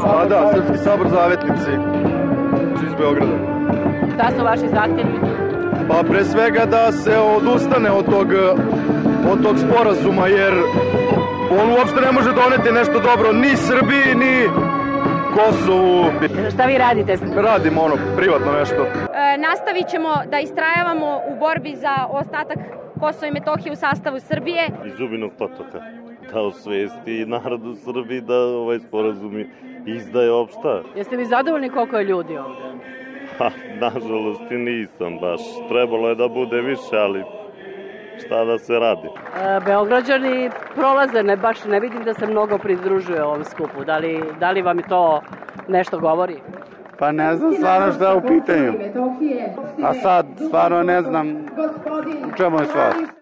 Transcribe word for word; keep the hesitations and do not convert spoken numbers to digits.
Pa da, Srpski sabor zavetnici iz Beograda. Šta su vaši zahtjevi? Pa pre svega da se odustane od tog, od tog sporazuma, jer on uopšte ne može doneti nešto dobro ni Srbiji, ni Kosovu. Šta vi radite? Radimo ono, privatno nešto. E, nastavit ćemo da istrajavamo u borbi za ostatak Kosova i Metohije u sastavu Srbije. Iz Zubinog Potoka. Da osvesti narod u Srbiji da ovaj sporazum izdaje opšta. Jeste vi zadovoljni koliko je ljudi ovde? Ha, nažalost i nisam baš. Trebalo je da bude više, ali šta da se radi. E, Beograđani prolaze, ne, baš ne vidim da se mnogo pridružuje ovom skupu. Da li, da li vam i to nešto govori? Pa ne znam stvarno šta je u pitanju. A sad stvarno ne znam u čemu je stvar.